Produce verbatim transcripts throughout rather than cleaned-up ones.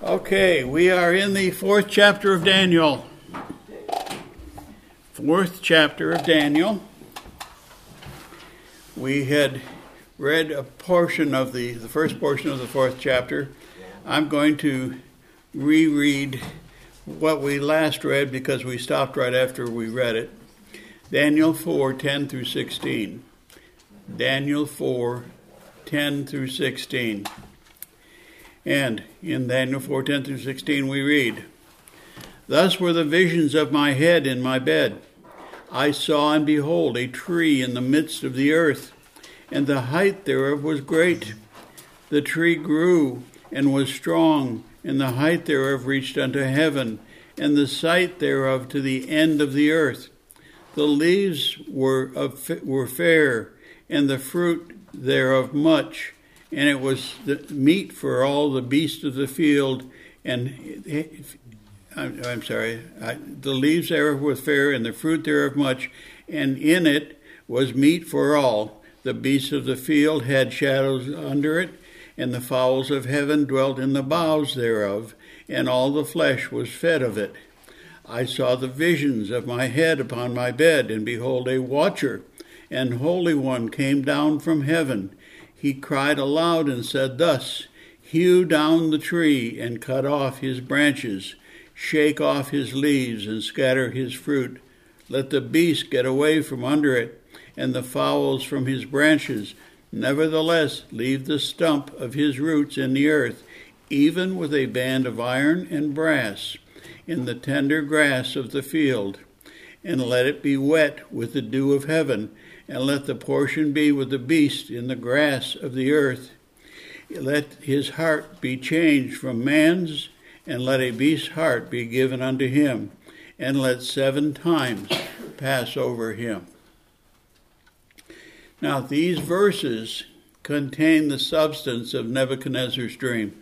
Okay, we are in the fourth chapter of Daniel. Fourth chapter of Daniel. We had read a portion of the, the first portion of the fourth chapter. I'm going to reread what we last read because we stopped right after we read it. Daniel four, ten through sixteen. Daniel four, ten through sixteen. And in Daniel four, ten through sixteen we read, "Thus were the visions of my head in my bed. I saw and behold a tree in the midst of the earth, and the height thereof was great. The tree grew and was strong, and the height thereof reached unto heaven, and the sight thereof to the end of the earth. The leaves were of, were fair, and the fruit thereof much, and it was the meat for all the beasts of the field, and I'm, I'm sorry, I, the leaves thereof were fair, and the fruit thereof much, and in it was meat for all. The beasts of the field had shadows under it, and the fowls of heaven dwelt in the boughs thereof, and all the flesh was fed of it. I saw the visions of my head upon my bed, and behold, a watcher and holy one came down from heaven. He cried aloud and said thus, Hew down the tree and cut off his branches, shake off his leaves and scatter his fruit. Let the beast get away from under it, and the fowls from his branches. Nevertheless, leave the stump of his roots in the earth, even with a band of iron and brass, in the tender grass of the field. And let it be wet with the dew of heaven, and let the portion be with the beast in the grass of the earth. Let his heart be changed from man's, and let a beast's heart be given unto him, and let seven times pass over him." Now, these verses contain the substance of Nebuchadnezzar's dream.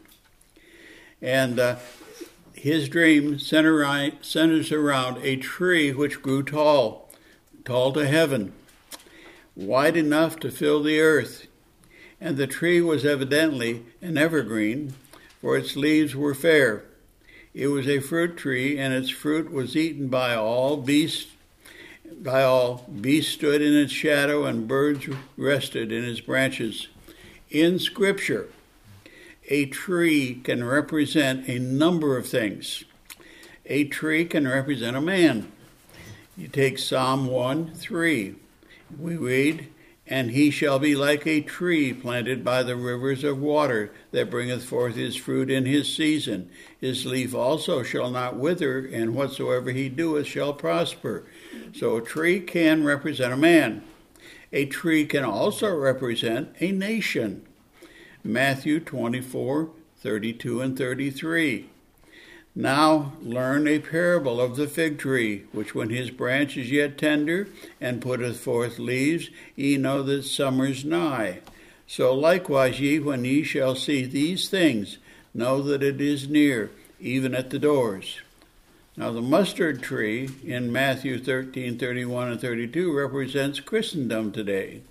And uh, his dream center, centers around a tree which grew tall, tall to heaven, wide enough to fill the earth. And the tree was evidently an evergreen, for its leaves were fair. It was a fruit tree, and its fruit was eaten by all beasts. By all beasts stood in its shadow, and birds rested in its branches. In Scripture, a tree can represent a number of things. A tree can represent a man. You take Psalm one, three. We read, "And he shall be like a tree planted by the rivers of water, that bringeth forth his fruit in his season. His leaf also shall not wither, and whatsoever he doeth shall prosper." So a tree can represent a man. A tree can also represent a nation. Matthew twenty-four, thirty-two and thirty-three. "Now learn a parable of the fig tree, which when his branch is yet tender, and putteth forth leaves, ye know that summer's nigh. So likewise ye, when ye shall see these things, know that it is near, even at the doors." Now the mustard tree in Matthew thirteen, thirty-one and thirty-two represents Christendom today.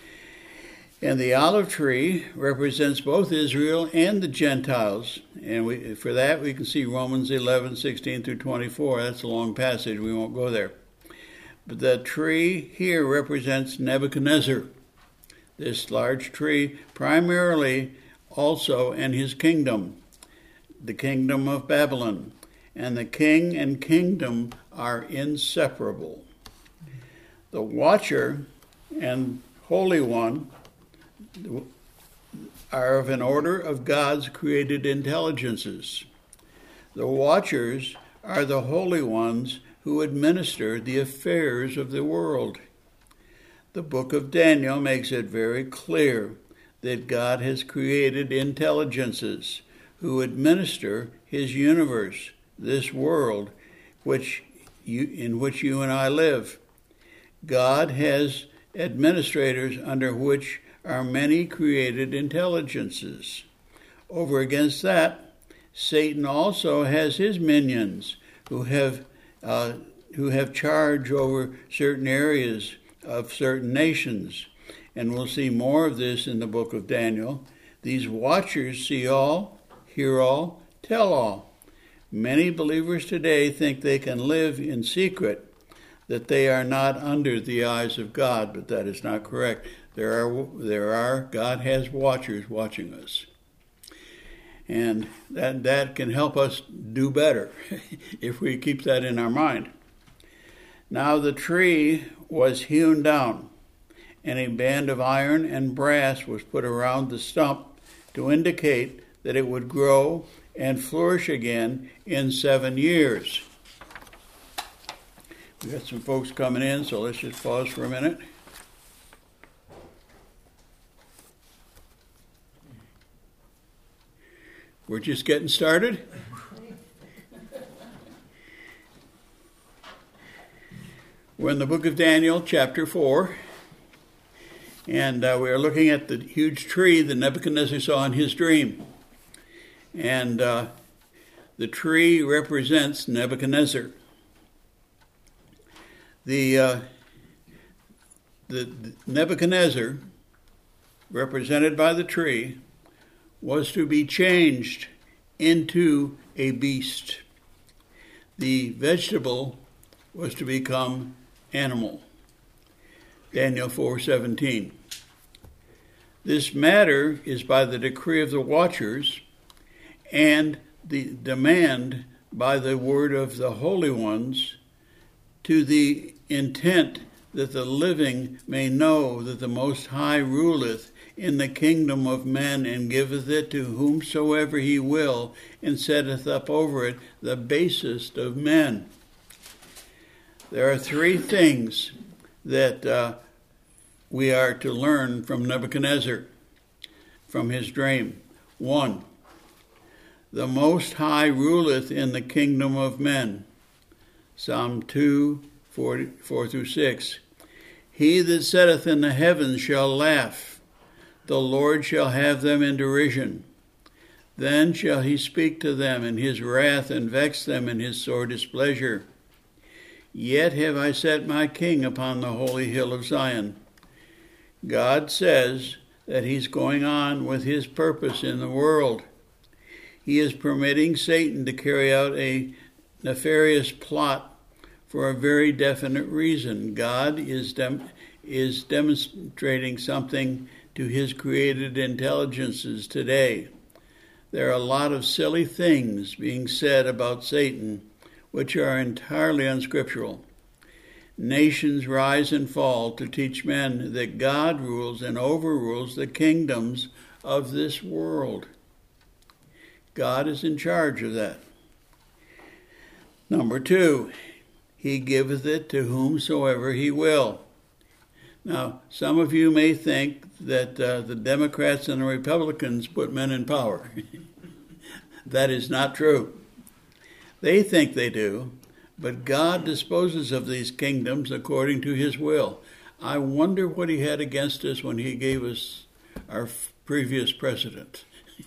And the olive tree represents both Israel and the Gentiles. And we, for that, we can see Romans eleven, sixteen through twenty-four. That's a long passage. We won't go there. But the tree here represents Nebuchadnezzar. This large tree, primarily also in his kingdom, the kingdom of Babylon. And the king and kingdom are inseparable. The watcher and holy one are of an order of God's created intelligences. The watchers are the holy ones who administer the affairs of the world. The book of Daniel makes it very clear that God has created intelligences who administer his universe, this world which you, in which you and I live. God has administrators under which are many created intelligences. Over against that, Satan also has his minions who have uh, who have charge over certain areas of certain nations. And we'll see more of this in the book of Daniel. These watchers see all, hear all, tell-all. Many believers today think they can live in secret, that they are not under the eyes of God, but that is not correct. There are, there are, God has watchers watching us. And that, that can help us do better if we keep that in our mind. Now the tree was hewn down, and a band of iron and brass was put around the stump to indicate that it would grow and flourish again in seven years. We got some folks coming in, so let's just pause for a minute. We're just getting started. We're in the book of Daniel, chapter four, and uh, we are looking at the huge tree that Nebuchadnezzar saw in his dream. And uh, the tree represents Nebuchadnezzar. The, uh, the, the Nebuchadnezzar, represented by the tree, was to be changed into a beast. The vegetable was to become animal. Daniel four seventeen. This matter is by the decree of the watchers and the demand by the word of the holy ones, to the intent that the living may know that the Most High ruleth in the kingdom of men, and giveth it to whomsoever he will, and setteth up over it the basest of men. There are three things that uh, we are to learn from Nebuchadnezzar, from his dream. One, the Most High ruleth in the kingdom of men. Psalm two, four, four through six. He that sitteth in the heavens shall laugh. The Lord shall have them in derision. Then shall he speak to them in his wrath, and vex them in his sore displeasure. Yet have I set my king upon the holy hill of Zion. God says that he's going on with his purpose in the world. He is permitting Satan to carry out a nefarious plot for a very definite reason. God is dem- is demonstrating something to his created intelligences today. There are a lot of silly things being said about Satan, which are entirely unscriptural. Nations rise and fall to teach men that God rules and overrules the kingdoms of this world. God is in charge of that. Number two, he giveth it to whomsoever he will. Now, some of you may think that uh, the Democrats and the Republicans put men in power. That is not true. They think they do, but God disposes of these kingdoms according to his will. I wonder what he had against us when he gave us our previous president.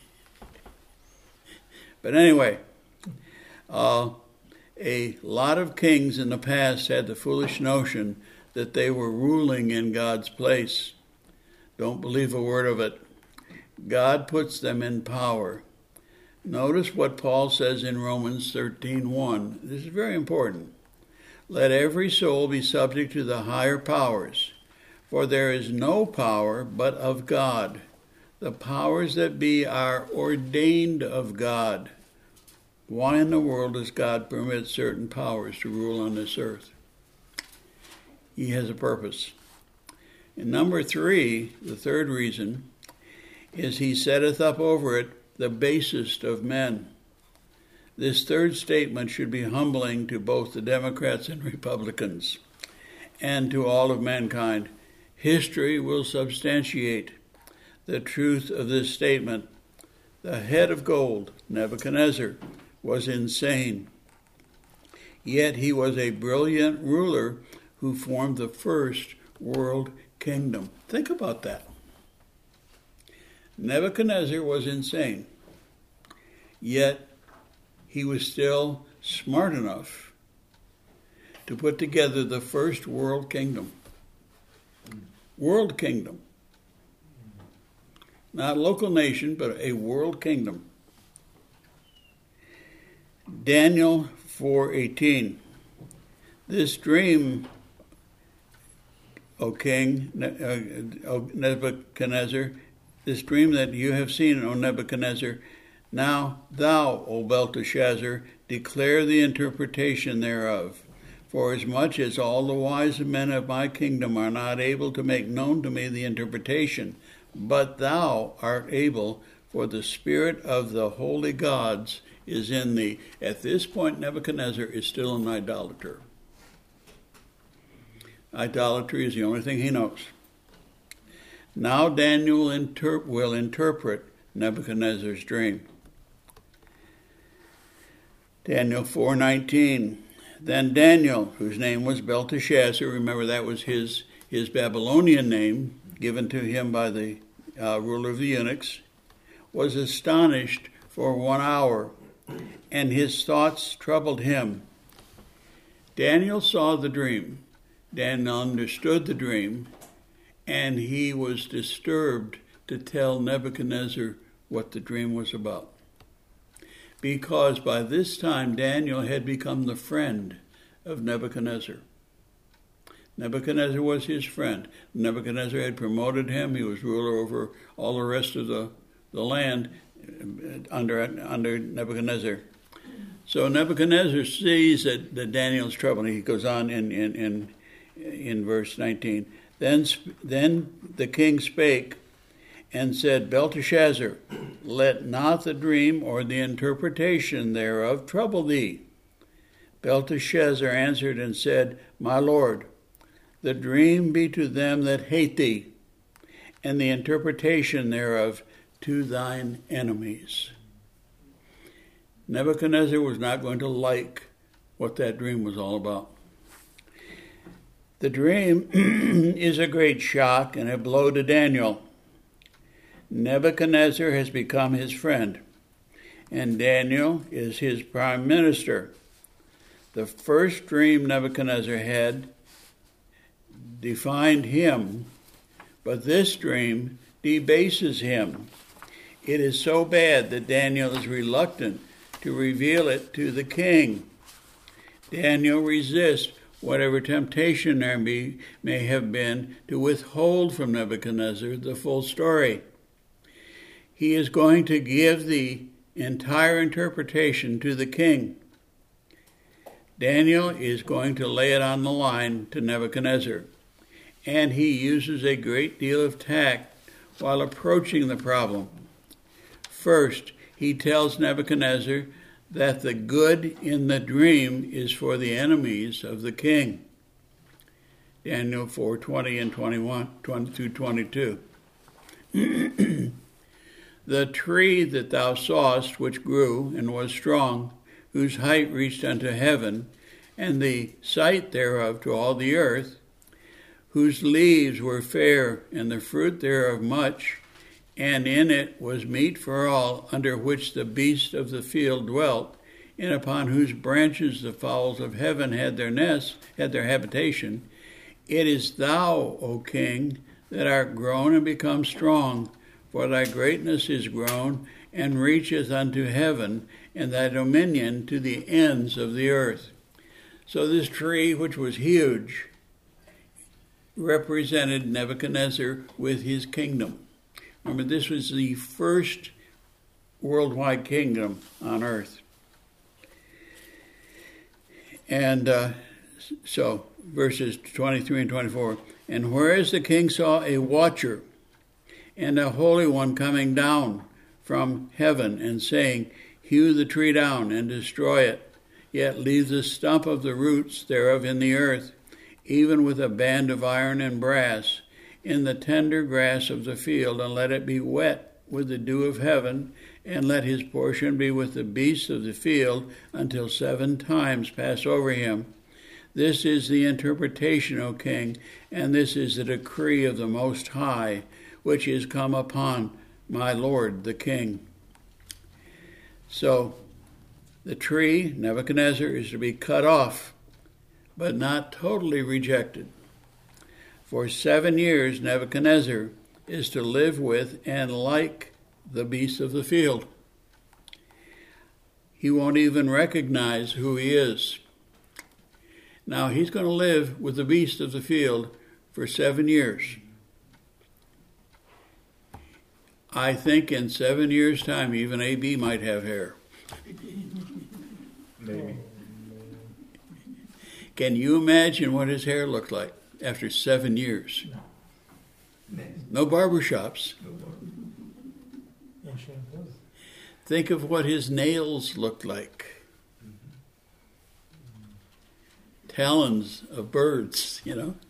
But anyway, uh, a lot of kings in the past had the foolish notion that they were ruling in God's place. Don't believe a word of it. God puts them in power. Notice what Paul says in Romans thirteen one. This is very important. Let every soul be subject to the higher powers, for there is no power but of God. The powers that be are ordained of God. Why in the world does God permit certain powers to rule on this earth? He has a purpose. And number three, the third reason, is he setteth up over it the basest of men. This third statement should be humbling to both the Democrats and Republicans, and to all of mankind. History will substantiate the truth of this statement. The head of gold, Nebuchadnezzar, was insane. Yet he was a brilliant ruler who formed the first world kingdom. Think about that. Nebuchadnezzar was insane, yet he was still smart enough to put together the first world kingdom. World kingdom. Not local nation, but a world kingdom. Daniel four eighteen. This dream, O king, O Nebuchadnezzar, this dream that you have seen, O Nebuchadnezzar, now thou, O Belteshazzar, declare the interpretation thereof. For as much as all the wise men of my kingdom are not able to make known to me the interpretation, but thou art able, for the spirit of the holy gods is in thee. At this point, Nebuchadnezzar is still an idolater. Idolatry is the only thing he knows. Now Daniel will, inter- will interpret Nebuchadnezzar's dream. Daniel four nineteen. Then Daniel, whose name was Belteshazzar, remember that was his, his Babylonian name, given to him by the uh, ruler of the eunuchs, was astonished for one hour, and his thoughts troubled him. Daniel saw the dream. Daniel understood the dream, and he was disturbed to tell Nebuchadnezzar what the dream was about. Because by this time Daniel had become the friend of Nebuchadnezzar. Nebuchadnezzar was his friend. Nebuchadnezzar had promoted him. He was ruler over all the rest of the, the land under, under Nebuchadnezzar. So Nebuchadnezzar sees that, that Daniel's troubled. He goes on in, in, in, in verse nineteen. Then, then the king spake and said, Belteshazzar, let not the dream or the interpretation thereof trouble thee. Belteshazzar answered and said, My lord, the dream be to them that hate thee, and the interpretation thereof to thine enemies. Nebuchadnezzar was not going to like what that dream was all about. The dream is a great shock and a blow to Daniel. Nebuchadnezzar has become his friend, and Daniel is his prime minister. The first dream Nebuchadnezzar had defined him, but this dream debases him. It is so bad that Daniel is reluctant to reveal it to the king. Daniel resists whatever temptation there be, may have been to withhold from Nebuchadnezzar the full story. He is going to give the entire interpretation to the king. Daniel is going to lay it on the line to Nebuchadnezzar, and he uses a great deal of tact while approaching the problem. First, he tells Nebuchadnezzar that the good in the dream is for the enemies of the king. Daniel four twenty and twenty-one, twenty through twenty-two. The tree that thou sawest, which grew and was strong, whose height reached unto heaven, and the sight thereof to all the earth, whose leaves were fair, and the fruit thereof much, and in it was meat for all, under which the beasts of the field dwelt, and upon whose branches the fowls of heaven had their nests, had their habitation. It is thou, O king, that art grown and become strong, for thy greatness is grown, and reacheth unto heaven, and thy dominion to the ends of the earth. So this tree, which was huge, represented Nebuchadnezzar with his kingdom. Remember, this was the first worldwide kingdom on earth. And uh, so, verses twenty-three and twenty-four. And whereas the king saw a watcher and a holy one coming down from heaven, and saying, Hew the tree down and destroy it, yet leave the stump of the roots thereof in the earth, even with a band of iron and brass, in the tender grass of the field, and let it be wet with the dew of heaven, and let his portion be with the beasts of the field, until seven times pass over him. This is the interpretation, O king, and this is the decree of the Most High, which is come upon my lord the king. So, the tree, Nebuchadnezzar, is to be cut off, but not totally rejected. For seven years, Nebuchadnezzar is to live with and like the beasts of the field. he won't even recognize who he is. Now, he's going to live with the beast of the field for seven years. I think in seven years' time, even A B might have hair. Maybe. Can you imagine what his hair looked like after seven years? No. No barbershops. Yeah, sure. Think of what his nails looked like. Talons of birds, you know.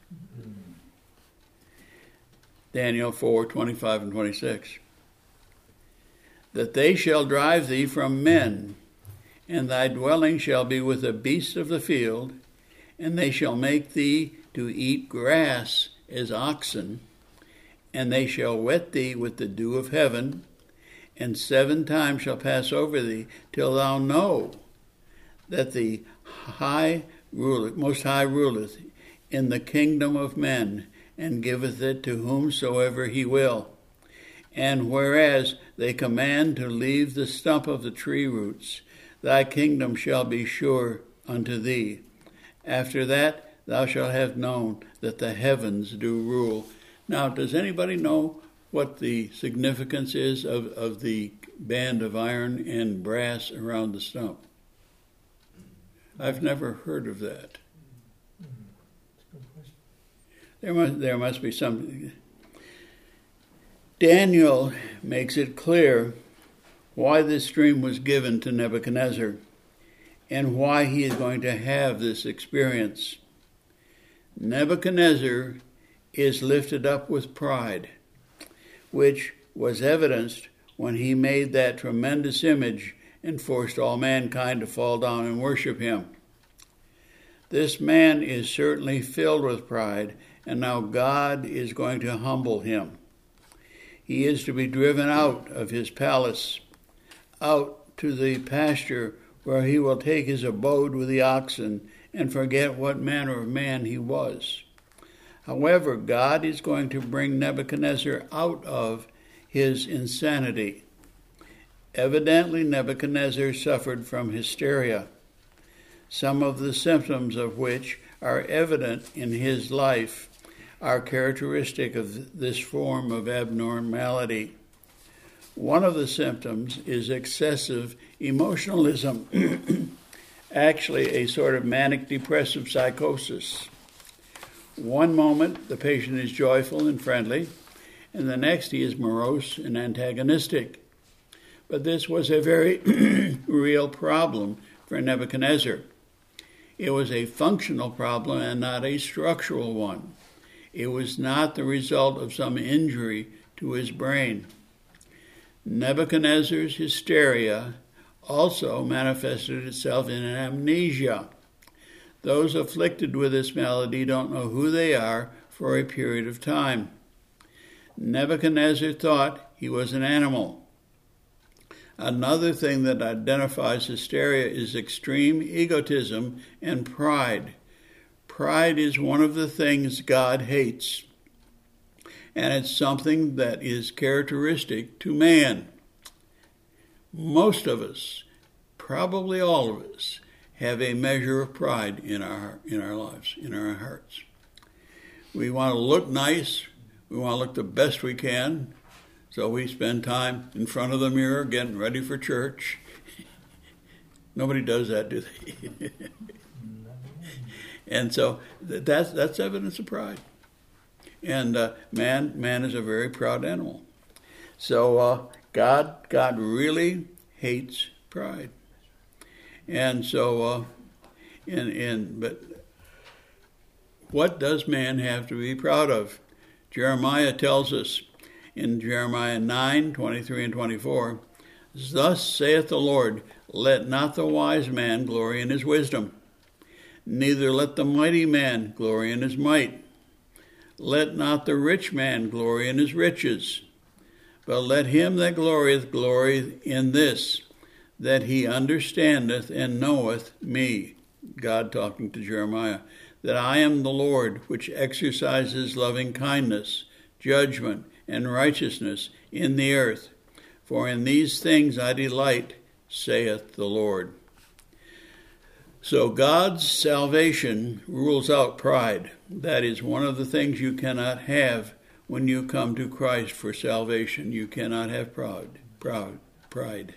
Daniel four, twenty-five and twenty-six. That they shall drive thee from men, and thy dwelling shall be with the beasts of the field, and they shall make thee to eat grass as oxen, and they shall wet thee with the dew of heaven, and seven times shall pass over thee, till thou know that the high ruleth, most high ruleth in the kingdom of men, and giveth it to whomsoever he will. And whereas they command to leave the stump of the tree roots, thy kingdom shall be sure unto thee. After that thou shalt have known that the heavens do rule. Now, does anybody know what the significance is of, of the band of iron and brass around the stump? I've never heard of that. There must, there must be something. Daniel makes it clear why this dream was given to Nebuchadnezzar and why he is going to have this experience. Nebuchadnezzar is lifted up with pride, which was evidenced when he made that tremendous image and forced all mankind to fall down and worship him. This man is certainly filled with pride, and now God is going to humble him. He is to be driven out of his palace, out to the pasture where he will take his abode with the oxen and forget what manner of man he was. However, God is going to bring Nebuchadnezzar out of his insanity. Evidently, Nebuchadnezzar suffered from hysteria, some of the symptoms of which are evident in his life are characteristic of this form of abnormality. One of the symptoms is excessive emotionalism, actually a sort of manic-depressive psychosis. One moment, the patient is joyful and friendly, and the next he is morose and antagonistic. But this was a very real problem for Nebuchadnezzar. It was a functional problem and not a structural one. It was not the result of some injury to his brain. Nebuchadnezzar's hysteria also manifested itself in an amnesia. Those afflicted with this malady don't know who they are for a period of time. Nebuchadnezzar thought he was an animal. Another thing that identifies hysteria is extreme egotism and pride. Pride is one of the things God hates, and it's something that is characteristic to man. Most of us, probably all of us, have a measure of pride in our in our lives, in our hearts. We want to look nice. We want to look the best we can. So we spend time in front of the mirror getting ready for church. Nobody does that, do they? And so that's that's evidence of pride. And uh, man man is a very proud animal. So uh, God God really hates pride. And so, uh, in in but what does man have to be proud of? Jeremiah tells us in Jeremiah nine, twenty-three and twenty-four, "Thus saith the Lord, let not the wise man glory in his wisdom, neither let the mighty man glory in his might. Let not the rich man glory in his riches, but let him that glorieth glory in this, that he understandeth and knoweth me," God talking to Jeremiah, "that I am the Lord, which exercises loving kindness, judgment, and righteousness in the earth. For in these things I delight, saith the Lord. So God's salvation rules out pride. That is one of the things you cannot have when you come to Christ for salvation. You cannot have proud, proud, pride.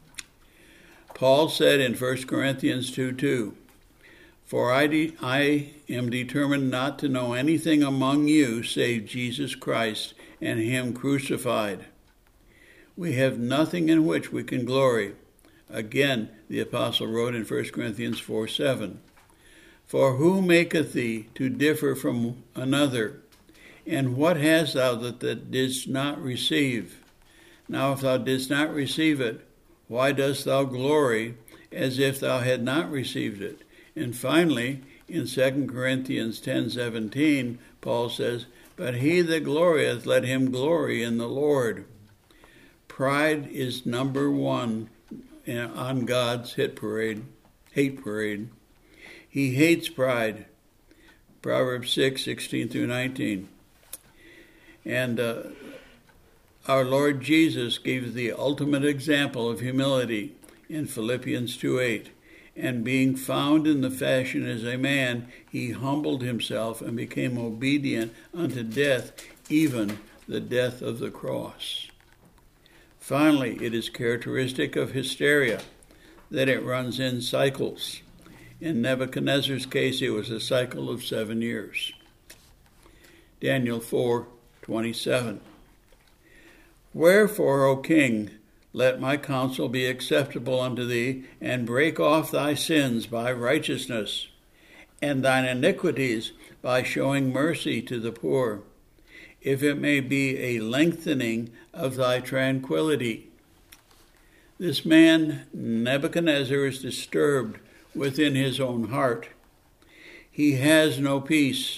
Paul said in First Corinthians two two, For I, de- I am determined not to know anything among you save Jesus Christ and him crucified. We have nothing in which we can glory. Again, the apostle wrote in First Corinthians four seven, For who maketh thee to differ from another? And what hast thou that thou didst not receive? Now if thou didst not receive it, why dost thou glory as if thou had not received it? And finally, in Second Corinthians ten seventeen, Paul says, But he that glorieth, let him glory in the Lord. Pride is number one on God's hate parade. Hate parade. He hates pride. Proverbs six sixteen through nineteen. And uh, our Lord Jesus gave the ultimate example of humility in Philippians two eight. And being found in the fashion as a man, he humbled himself and became obedient unto death, even the death of the cross. Finally, it is characteristic of hysteria that it runs in cycles. In Nebuchadnezzar's case, it was a cycle of seven years. Daniel four twenty-seven. Wherefore, O king, let my counsel be acceptable unto thee, and break off thy sins by righteousness, and thine iniquities by showing mercy to the poor, if it may be a lengthening of thy tranquility. This man, Nebuchadnezzar, is disturbed within his own heart. He has no peace.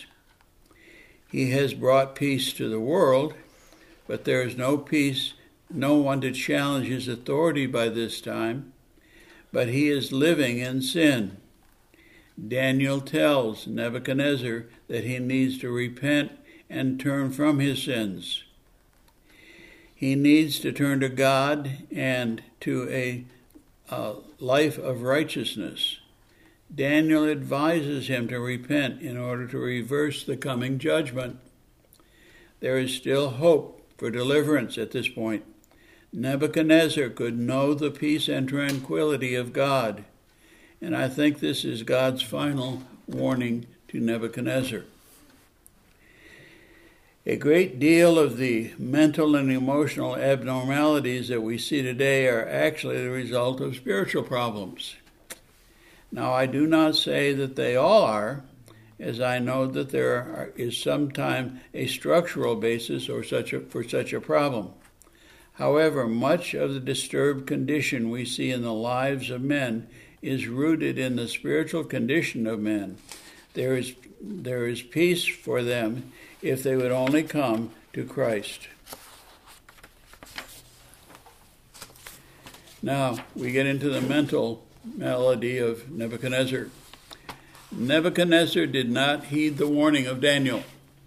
He has brought peace to the world, but there is no peace, no one to challenge his authority by this time, but he is living in sin. Daniel tells Nebuchadnezzar that he needs to repent and turn from his sins. He needs to turn to God and to a, a life of righteousness. Daniel advises him to repent in order to reverse the coming judgment. There is still hope for deliverance at this point. Nebuchadnezzar could know the peace and tranquility of God, and I think this is God's final warning to Nebuchadnezzar. A great deal of the mental and emotional abnormalities that we see today are actually the result of spiritual problems. Now, I do not say that they all are, as I know that there are, is sometimes a structural basis or such a, for such a problem. However, much of the disturbed condition we see in the lives of men is rooted in the spiritual condition of men. There is, there is peace for them if they would only come to Christ. Now, we get into the mental malady of Nebuchadnezzar. Nebuchadnezzar did not heed the warning of Daniel.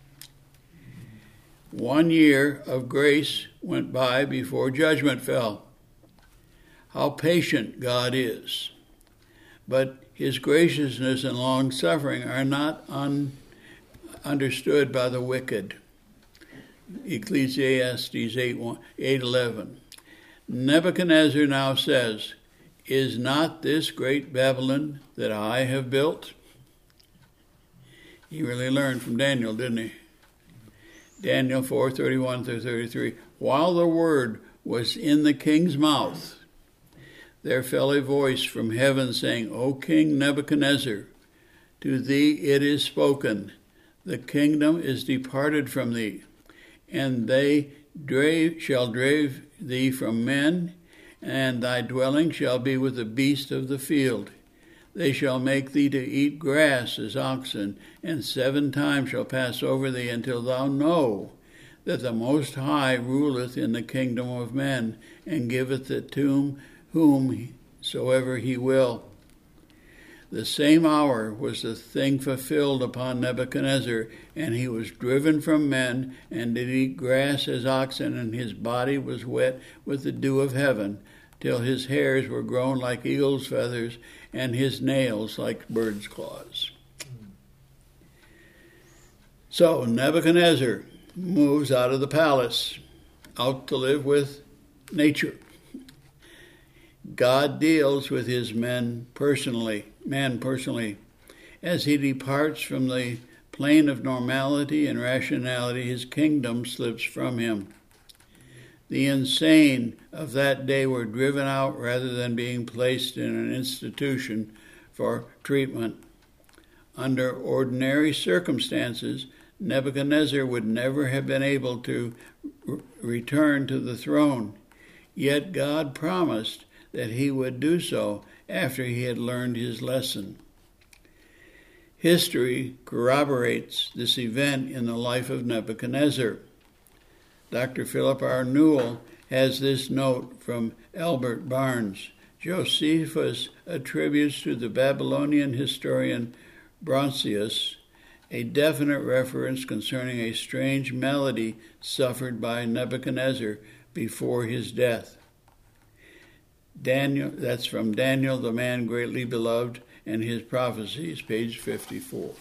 One year of grace went by before judgment fell. How patient God is. But his graciousness and long-suffering are not un- understood by the wicked. Ecclesiastes eight eleven. Nebuchadnezzar now says, Is not this great Babylon that I have built? He really learned from Daniel, didn't he? Daniel four thirty-one through thirty-three. While the word was in the king's mouth, there fell a voice from heaven saying, O King Nebuchadnezzar, to thee it is spoken, the kingdom is departed from thee, and they drave, shall drive thee from men, and thy dwelling shall be with the beasts of the field. They shall make thee to eat grass as oxen, and seven times shall pass over thee until thou know that the Most High ruleth in the kingdom of men, and giveth it to whomsoever he will. The same hour was the thing fulfilled upon Nebuchadnezzar, and he was driven from men, and did eat grass as oxen, and his body was wet with the dew of heaven. till his hairs were grown like eagle's feathers, and his nails like bird's claws. So Nebuchadnezzar moves out of the palace, out to live with nature. God deals with his men personally, man personally, as he departs from the plane of normality and rationality. His kingdom slips from him. The insane of that day were driven out rather than being placed in an institution for treatment. Under ordinary circumstances, Nebuchadnezzar would never have been able to re- return to the throne. Yet God promised that he would do so after he had learned his lesson. History corroborates this event in the life of Nebuchadnezzar. Doctor Philip R. Newell has this note from Albert Barnes. Josephus attributes to the Babylonian historian Brocius a definite reference concerning a strange malady suffered by Nebuchadnezzar before his death. Daniel, that's from Daniel, the Man Greatly Beloved, and His Prophecies, page fifty-four.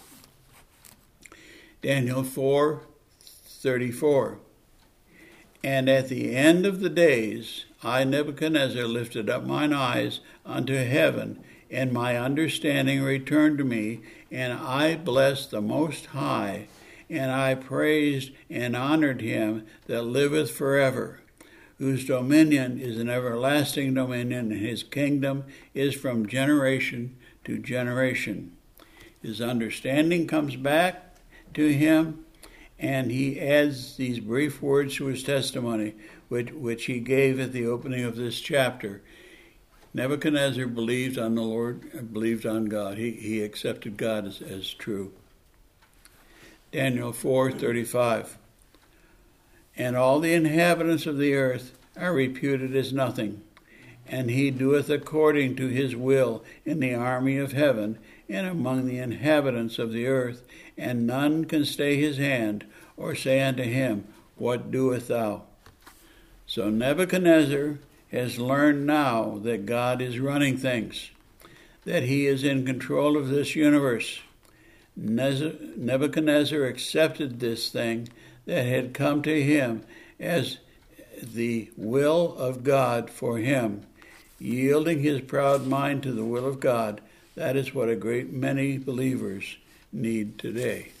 Daniel four thirty-four. And at the end of the days, I, Nebuchadnezzar, lifted up mine eyes unto heaven, and my understanding returned to me, and I blessed the Most High, and I praised and honored him that liveth forever, whose dominion is an everlasting dominion, and his kingdom is from generation to generation. His understanding comes back to him, and he adds these brief words to his testimony, which, which he gave at the opening of this chapter. Nebuchadnezzar believed on the Lord, believed on God. He, he accepted God as, as true. Daniel four thirty-five. And all the inhabitants of the earth are reputed as nothing, and he doeth according to his will in the army of heaven and among the inhabitants of the earth, and none can stay his hand or say unto him, What doest thou? So Nebuchadnezzar has learned now that God is running things, that he is in control of this universe. Nebuchadnezzar accepted this thing that had come to him as the will of God for him, yielding his proud mind to the will of God. That is what a great many believers need today.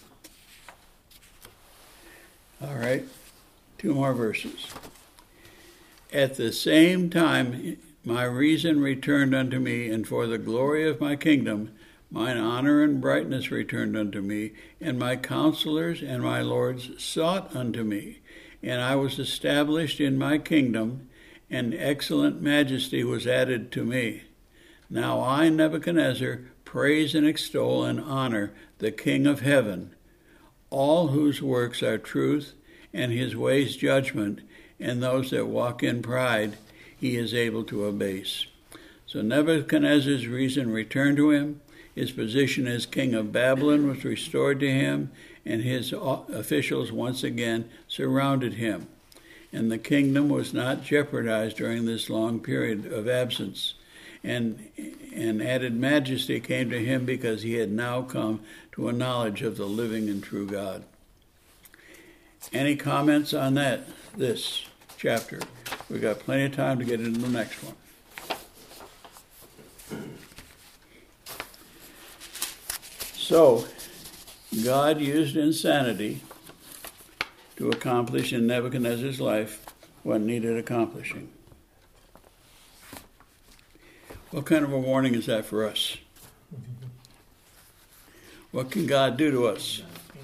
All right, two more verses. At the same time my reason returned unto me, and for the glory of my kingdom mine honor and brightness returned unto me, and my counselors and my lords sought unto me, and I was established in my kingdom, and excellent majesty was added to me. Now I, Nebuchadnezzar, praise and extol and honor the King of heaven, all whose works are truth, and his ways judgment, and those that walk in pride he is able to abase. So Nebuchadnezzar's reason returned to him, his position as king of Babylon was restored to him, and his officials once again surrounded him. And the kingdom was not jeopardized during this long period of absence. And, and added majesty came to him because he had now come to a knowledge of the living and true God. Any comments on that, this chapter? We've got plenty of time to get into the next one. So, God used insanity to accomplish in Nebuchadnezzar's life what needed accomplishing. What kind of a warning is that for us? What can God do to us?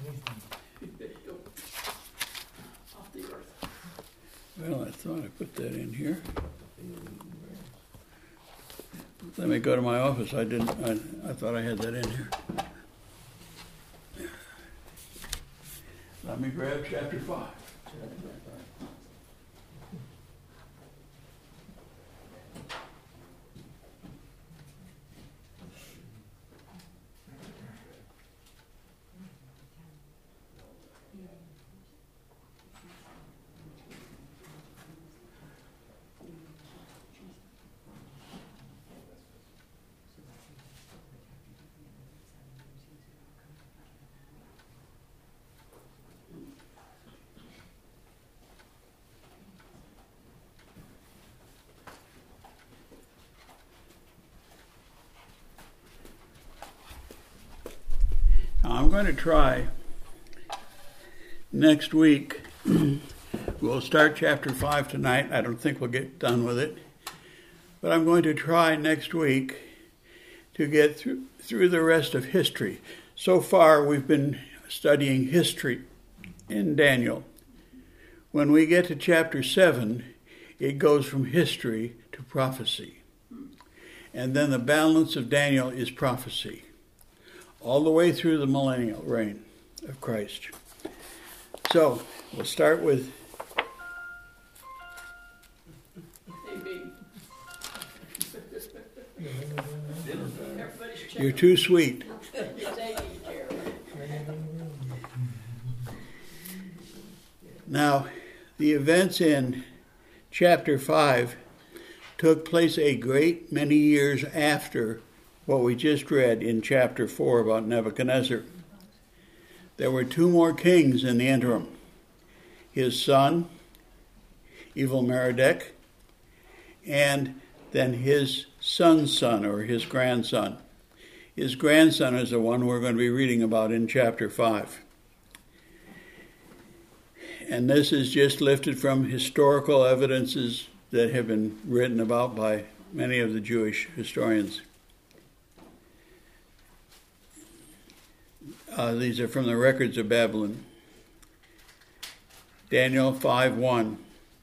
Well, I thought I put that in here. Let me go to my office. I didn't. I, I thought I had that in here. Let me grab chapter five. I'm going to try next week. We'll start chapter five tonight. I don't think we'll get done with it. But I'm going to try next week to get through, through the rest of history. So far, we've been studying history in Daniel. When we get to chapter seven, it goes from history to prophecy. And then the balance of Daniel is prophecy, all the way through the millennial reign of Christ. So, we'll start with... You're too sweet. Now, the events in chapter five took place a great many years after what we just read in chapter four about Nebuchadnezzar. There were two more kings in the interim. His son, Evil-Merodach, and then his son's son, or his grandson. His grandson is the one we're going to be reading about in chapter five. And this is just lifted from historical evidences that have been written about by many of the Jewish historians. Uh, these are from the records of Babylon. Daniel five one.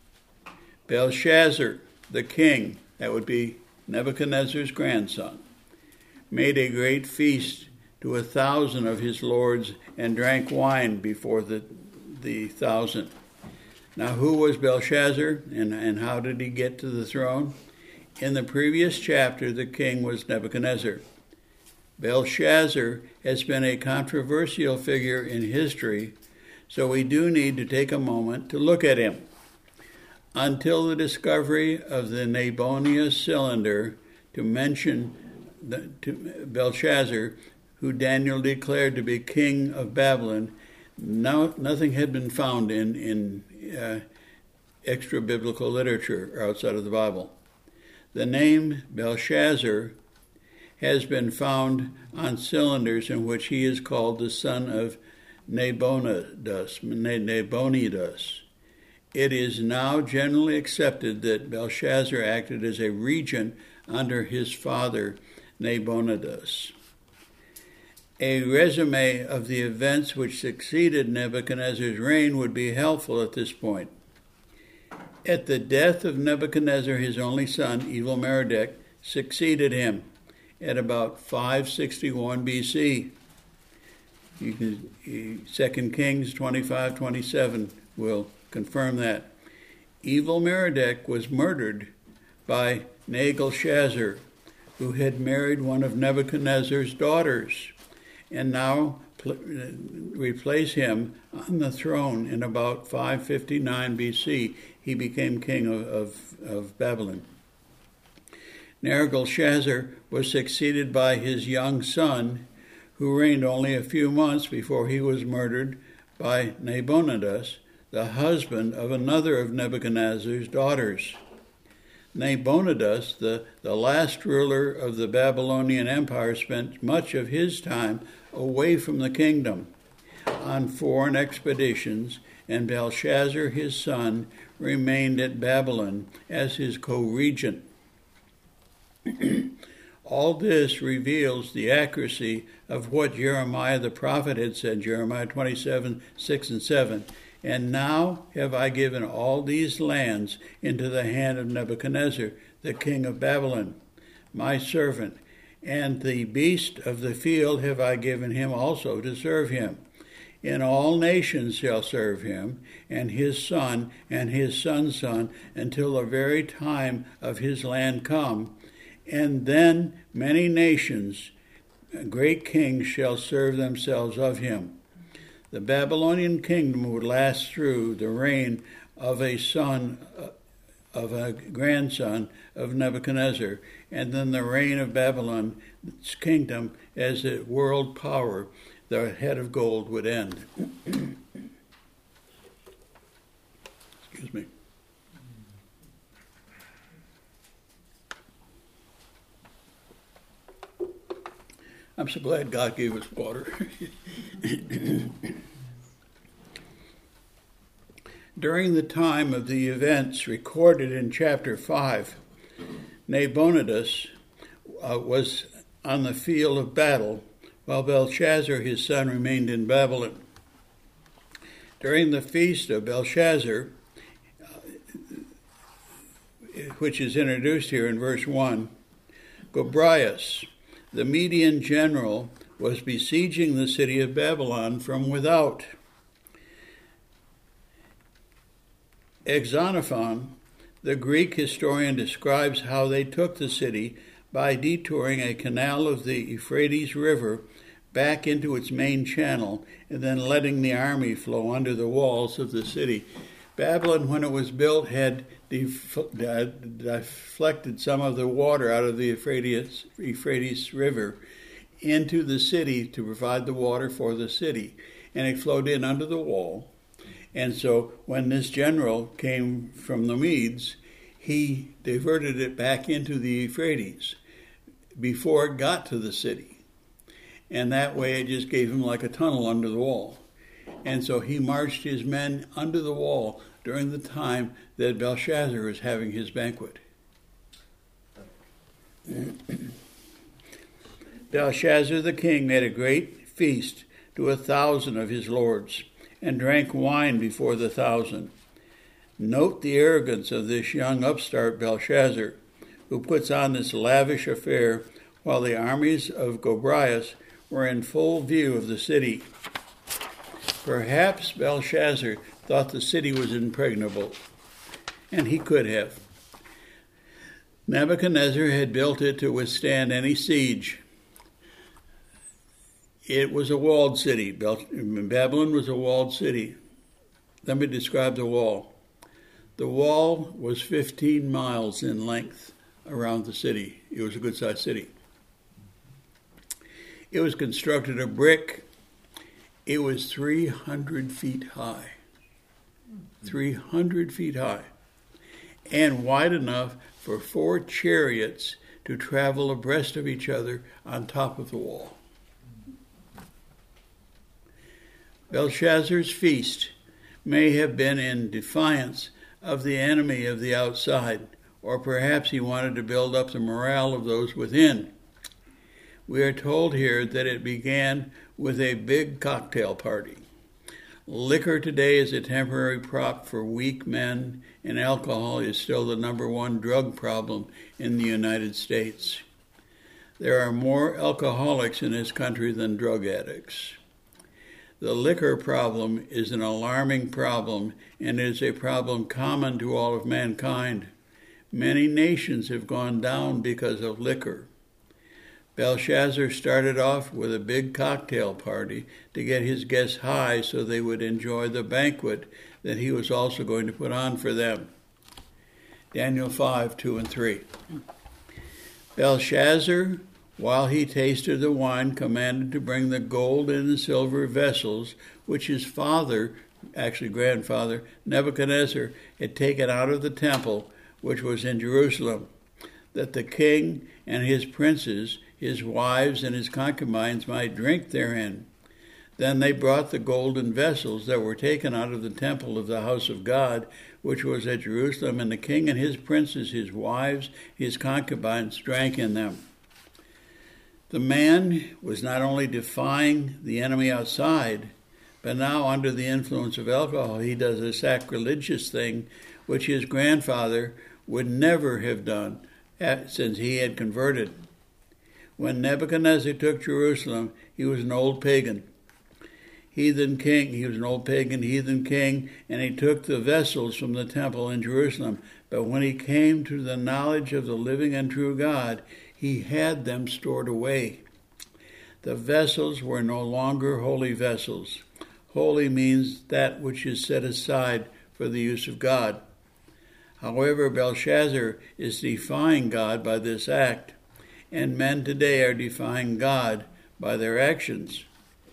Belshazzar, the king, that would be Nebuchadnezzar's grandson, made a great feast to a thousand of his lords and drank wine before the, the thousand. Now, who was Belshazzar, and, and how did he get to the throne? In the previous chapter, the king was Nebuchadnezzar. Belshazzar has been a controversial figure in history, so we do need to take a moment to look at him. Until the discovery of the Nabonius cylinder, to mention the, to Belshazzar, who Daniel declared to be king of Babylon, no, nothing had been found in, in uh, extra-biblical literature or outside of the Bible. The name Belshazzar has been found on cylinders in which he is called the son of Nabonidus. Nabonidus. It is now generally accepted that Belshazzar acted as a regent under his father, Nabonidus. A resume of the events which succeeded Nebuchadnezzar's reign would be helpful at this point. At the death of Nebuchadnezzar, his only son, Evil-Merodach, succeeded him at about five sixty-one B C. You can, Second Kings twenty-five twenty-seven will confirm that. Evil-Merodach was murdered by Nagelshazzar, who had married one of Nebuchadnezzar's daughters, and now pl- replace him on the throne in about five fifty-nine B C. He became king of, of, of Babylon. Nagelshazzar was succeeded by his young son, who reigned only a few months before he was murdered by Nabonidus, the husband of another of Nebuchadnezzar's daughters. Nabonidus, the, the last ruler of the Babylonian Empire, spent much of his time away from the kingdom on foreign expeditions, and Belshazzar, his son, remained at Babylon as his co-regent. All this reveals the accuracy of what Jeremiah the prophet had said, Jeremiah twenty-seven, six and seven. And now have I given all these lands into the hand of Nebuchadnezzar, the king of Babylon, my servant, and the beast of the field have I given him also to serve him. And all nations shall serve him, and his son, and his son's son, until the very time of his land come. And then many nations, great kings, shall serve themselves of him. The Babylonian kingdom would last through the reign of a son, of a grandson of Nebuchadnezzar, and then the reign of Babylon's kingdom as a world power, the head of gold, would end. Excuse me. I'm so glad God gave us water. During the time of the events recorded in chapter five, Nabonidus uh, was on the field of battle, while Belshazzar, his son, remained in Babylon. During the feast of Belshazzar, uh, which is introduced here in verse one, Gobryas, the Median general, was besieging the city of Babylon from without. Xenophon, the Greek historian, describes how they took the city by detouring a canal of the Euphrates River back into its main channel and then letting the army flow under the walls of the city. Babylon, when it was built, had def- uh, deflected some of the water out of the Euphrates, Euphrates River into the city to provide the water for the city, and it flowed in under the wall. And so when this general came from the Medes, he diverted it back into the Euphrates before it got to the city. And that way it just gave him like a tunnel under the wall. And so he marched his men under the wall during the time that Belshazzar was having his banquet. Belshazzar the king made a great feast to a thousand of his lords, and drank wine before the thousand. Note the arrogance of this young upstart Belshazzar, who puts on this lavish affair while the armies of Gobryas were in full view of the city. Perhaps Belshazzar thought the city was impregnable, and he could have. Nebuchadnezzar had built it to withstand any siege. It was a walled city. Babylon was a walled city. Let me describe the wall. The wall was fifteen miles in length around the city. It was a good-sized city. It was constructed of brick. It was three hundred feet high. three hundred feet high. And wide enough for four chariots to travel abreast of each other on top of the wall. Belshazzar's feast may have been in defiance of the enemy of the outside, or perhaps he wanted to build up the morale of those within. We are told here that it began with a big cocktail party. Liquor today is a temporary prop for weak men, and alcohol is still the number one drug problem in the United States. There are more alcoholics in this country than drug addicts. The liquor problem is an alarming problem, and is a problem common to all of mankind. Many nations have gone down because of liquor. Belshazzar started off with a big cocktail party to get his guests high so they would enjoy the banquet that he was also going to put on for them. Daniel five, two and three. Belshazzar, while he tasted the wine, commanded to bring the gold and the silver vessels, which his father, actually grandfather, Nebuchadnezzar, had taken out of the temple, which was in Jerusalem, that the king and his princes, his wives and his concubines might drink therein. Then they brought the golden vessels that were taken out of the temple of the house of God, which was at Jerusalem, and the king and his princes, his wives, his concubines, drank in them. The man was not only defying the enemy outside, but now under the influence of alcohol, he does a sacrilegious thing which his grandfather would never have done since he had converted. When Nebuchadnezzar took Jerusalem, he was an old pagan. Heathen king, he was an old pagan heathen king, and he took the vessels from the temple in Jerusalem. But when he came to the knowledge of the living and true God, he had them stored away. The vessels were no longer holy vessels. Holy means that which is set aside for the use of God. However, Belshazzar is defying God by this act, and men today are defying God by their actions.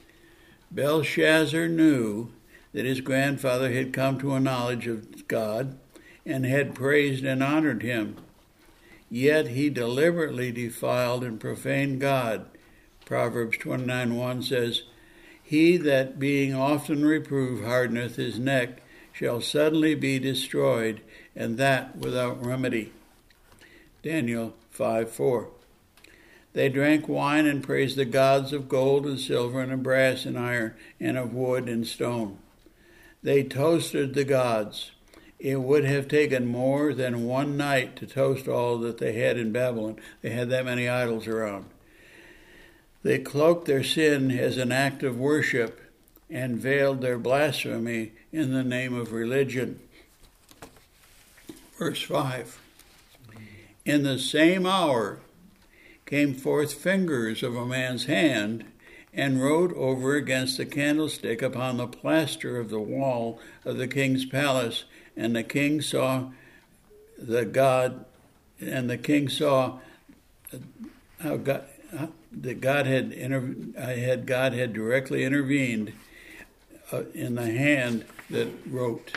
Belshazzar knew that his grandfather had come to a knowledge of God and had praised and honored him. Yet he deliberately defiled and profaned God, Proverbs twenty-nine one says, "He that being often reproved hardeneth his neck shall suddenly be destroyed, and that without remedy." Daniel five four. They drank wine and praised the gods of gold and silver and of brass and iron and of wood and stone. They toasted the gods. It would have taken more than one night to toast all that they had in Babylon. They had that many idols around. They cloaked their sin as an act of worship and veiled their blasphemy in the name of religion. Verse five. In the same hour came forth fingers of a man's hand, and wrote over against the candlestick upon the plaster of the wall of the king's palace. And the king saw the God, and the king saw how God, that God had inter, had God had directly intervened uh, in the hand that wrote.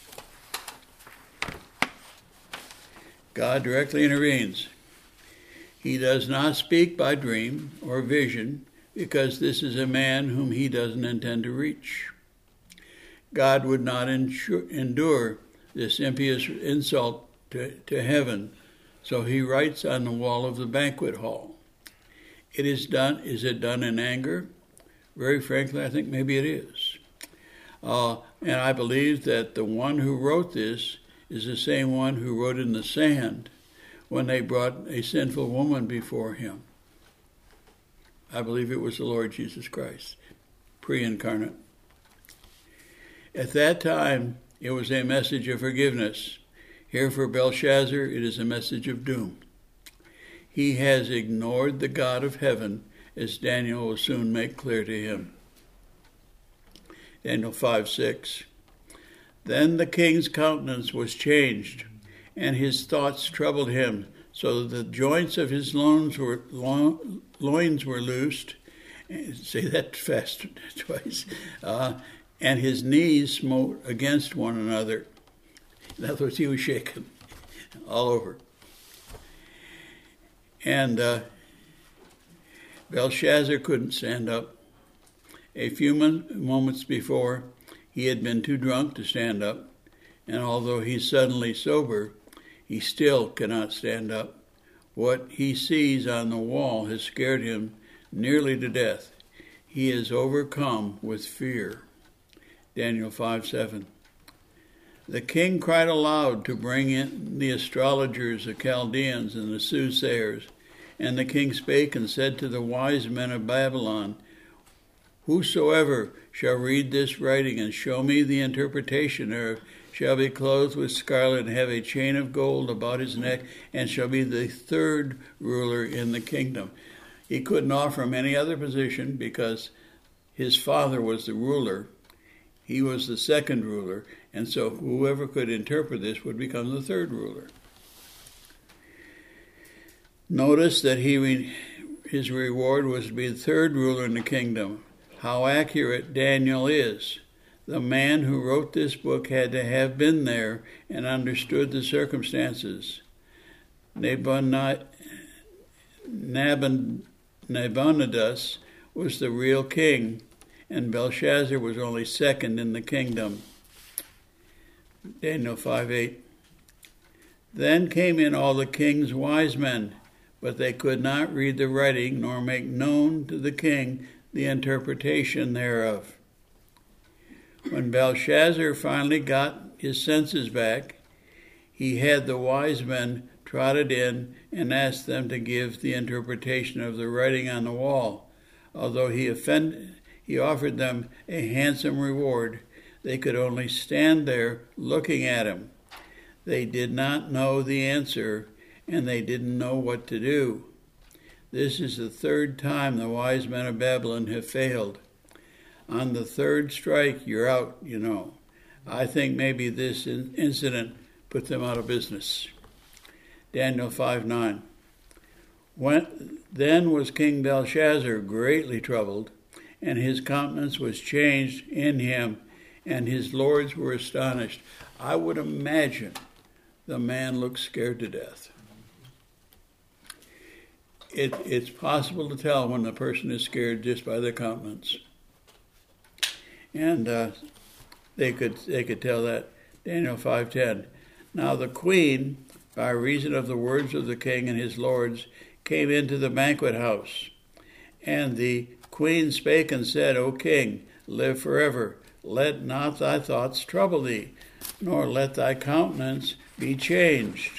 God directly intervenes. He does not speak by dream or vision, because this is a man whom he doesn't intend to reach. God would not ensure, endure this impious insult to, to heaven, so he writes on the wall of the banquet hall. It is done. Is it done in anger? Very frankly, I think maybe it is. Uh, and I believe that the one who wrote this is the same one who wrote in the sand when they brought a sinful woman before him. I believe it was the Lord Jesus Christ, pre-incarnate. At that time, it was a message of forgiveness. Here for Belshazzar, it is a message of doom. He has ignored the God of heaven, as Daniel will soon make clear to him. Daniel five six. Then the king's countenance was changed, and his thoughts troubled him, so that the joints of his loins were, lo- loins were loosed. Say that fast twice. Uh, and his knees smote against one another. In other words, he was shaken all over. And uh, Belshazzar couldn't stand up. A few mon- moments before, he had been too drunk to stand up, and although he's suddenly sober, he still cannot stand up. What he sees on the wall has scared him nearly to death. He is overcome with fear. Daniel five seven. The king cried aloud to bring in the astrologers, the Chaldeans, and the soothsayers. And the king spake and said to the wise men of Babylon, Whosoever shall read this writing and show me the interpretation thereof shall be clothed with scarlet and have a chain of gold about his neck, and shall be the third ruler in the kingdom. He couldn't offer him any other position because his father was the ruler. He was the second ruler, and so whoever could interpret this would become the third ruler. Notice that he his reward was to be the third ruler in the kingdom. How accurate Daniel is. The man who wrote this book had to have been there and understood the circumstances. Nabonidus was the real king, and Belshazzar was only second in the kingdom. Daniel five eight. Then came in all the king's wise men, but they could not read the writing, nor make known to the king the interpretation thereof. When Belshazzar finally got his senses back, he had the wise men trotted in and asked them to give the interpretation of the writing on the wall. Although he offended, he offered them a handsome reward, they could only stand there looking at him. They did not know the answer, and they didn't know what to do. This is the third time the wise men of Babylon have failed. On the third strike, you're out, you know. I think maybe this in- incident put them out of business. Daniel five nine. When, then was King Belshazzar greatly troubled, and his countenance was changed in him, and his lords were astonished. I would imagine the man looked scared to death. it, it's possible to tell when the person is scared just by their countenance. And uh, they could they could tell that. Daniel five ten. Now the queen, by reason of the words of the king and his lords, came into the banquet house. And the queen spake and said, O king, live forever. Let not thy thoughts trouble thee, nor let thy countenance be changed.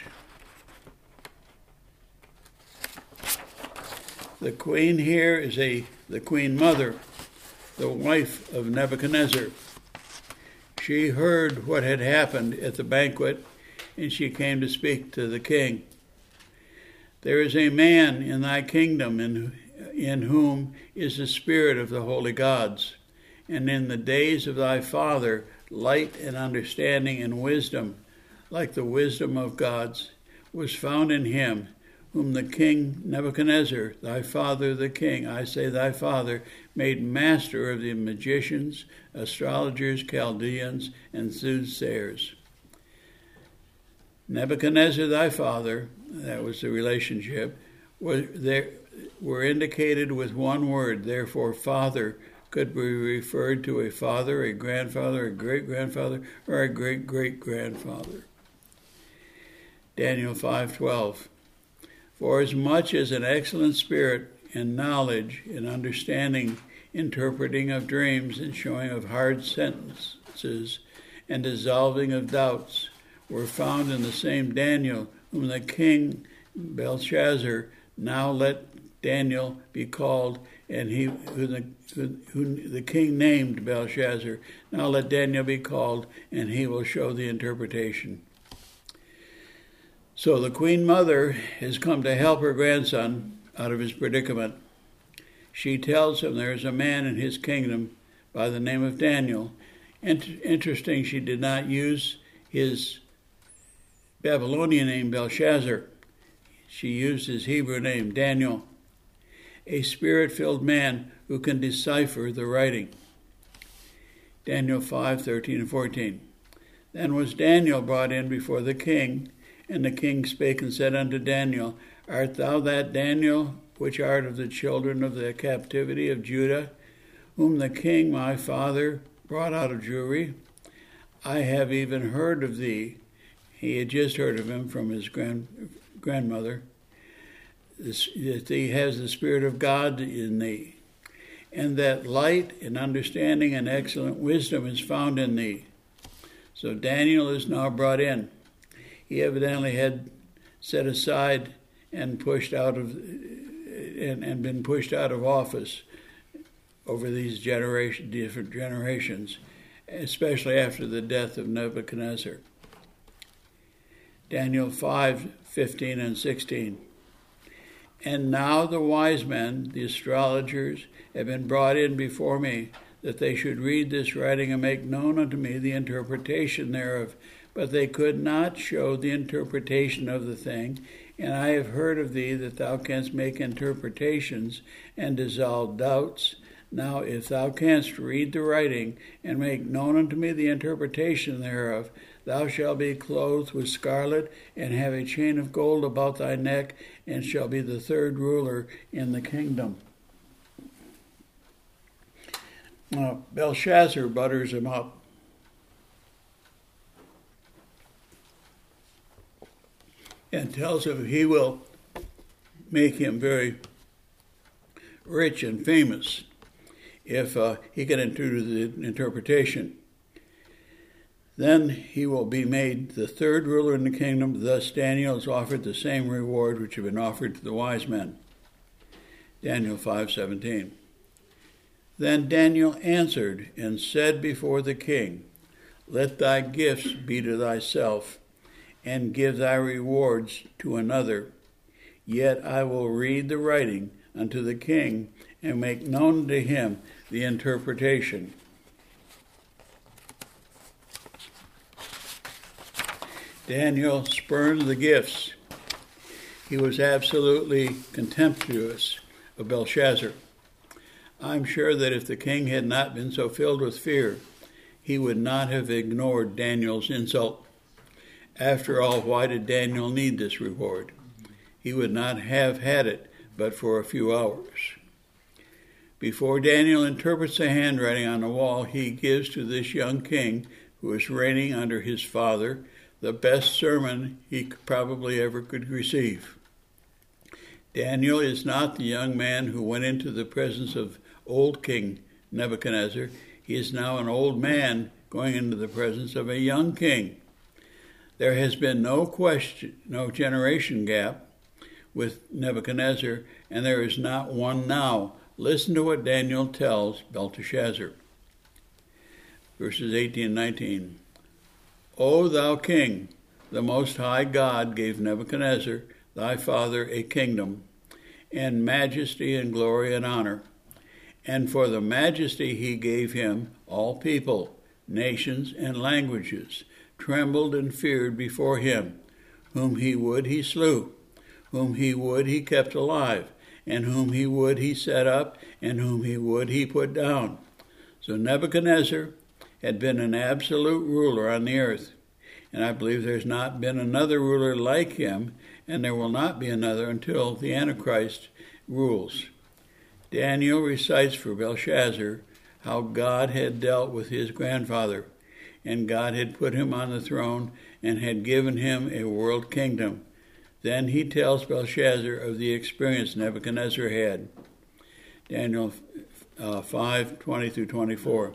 The queen here is a the queen mother, the wife of Nebuchadnezzar. She heard what had happened at the banquet, and she came to speak to the king. There is a man in thy kingdom in, in whom is the spirit of the holy gods, and in the days of thy father light and understanding and wisdom, like the wisdom of gods, was found in him, whom the king Nebuchadnezzar, thy father the king, I say thy father, made master of the magicians, astrologers, Chaldeans, and soothsayers. Nebuchadnezzar, thy father, that was the relationship, were, there, were indicated with one word. Therefore, father could be referred to a father, a grandfather, a great-grandfather, or a great-great-grandfather. Daniel five twelve. For as much as an excellent spirit and knowledge and understanding, interpreting of dreams and showing of hard sentences and dissolving of doubts were found in the same Daniel, whom the king Belshazzar now let Daniel be called, and he who the, who, who the king named Belshazzar, now let Daniel be called, and he will show the interpretation. So the queen mother has come to help her grandson out of his predicament. She tells him there is a man in his kingdom by the name of Daniel. Int- interesting, she did not use his Babylonian name Belshazzar. She used his Hebrew name, Daniel, a spirit-filled man who can decipher the writing. Daniel five thirteen and fourteen. Then was Daniel brought in before the king, and the king spake and said unto Daniel, Art thou that Daniel, which art of the children of the captivity of Judah, whom the king my father brought out of Jewry? I have even heard of thee. He had just heard of him from his grand, grandmother, this, that he has the Spirit of God in thee, and that light and understanding and excellent wisdom is found in thee. So Daniel is now brought in. He evidently had set aside and pushed out of, and, and been pushed out of office over these generation, different generations, especially after the death of Nebuchadnezzar. Daniel five fifteen and sixteen. And now the wise men, the astrologers, have been brought in before me, that they should read this writing and make known unto me the interpretation thereof. But they could not show the interpretation of the thing. And I have heard of thee that thou canst make interpretations and dissolve doubts. Now if thou canst read the writing and make known unto me the interpretation thereof, thou shalt be clothed with scarlet and have a chain of gold about thy neck, and shall be the third ruler in the kingdom. Now, Belshazzar butters him up. And tells him he will make him very rich and famous if uh, he can introduce the interpretation. Then he will be made the third ruler in the kingdom. Thus Daniel is offered the same reward which had been offered to the wise men. Daniel five seventeen. Then Daniel answered and said before the king, Let thy gifts be to thyself, and give thy rewards to another. Yet I will read the writing unto the king, and make known to him the interpretation. Daniel spurned the gifts. He was absolutely contemptuous of Belshazzar. I'm sure that if the king had not been so filled with fear, he would not have ignored Daniel's insult. After all, why did Daniel need this reward? He would not have had it but for a few hours. Before Daniel interprets the handwriting on the wall, he gives to this young king, who is reigning under his father, the best sermon he probably ever could receive. Daniel is not the young man who went into the presence of old King Nebuchadnezzar. He is now an old man going into the presence of a young king. There has been no question, no generation gap with Nebuchadnezzar, and there is not one now. Listen to what Daniel tells Belteshazzar. Verses eighteen and nineteen. O thou king, the Most High God gave Nebuchadnezzar, thy father, a kingdom, and majesty and glory and honor. And for the majesty he gave him, all people, nations, and languages trembled and feared before him. Whom he would he slew, whom he would he kept alive, and whom he would he set up, and whom he would he put down. So Nebuchadnezzar had been an absolute ruler on the earth, and I believe there's not been another ruler like him, and there will not be another until the Antichrist rules. Daniel recites for Belshazzar how God had dealt with his grandfather, and God had put him on the throne and had given him a world kingdom. Then he tells Belshazzar of the experience Nebuchadnezzar had. Daniel uh, five, twenty through twenty-four.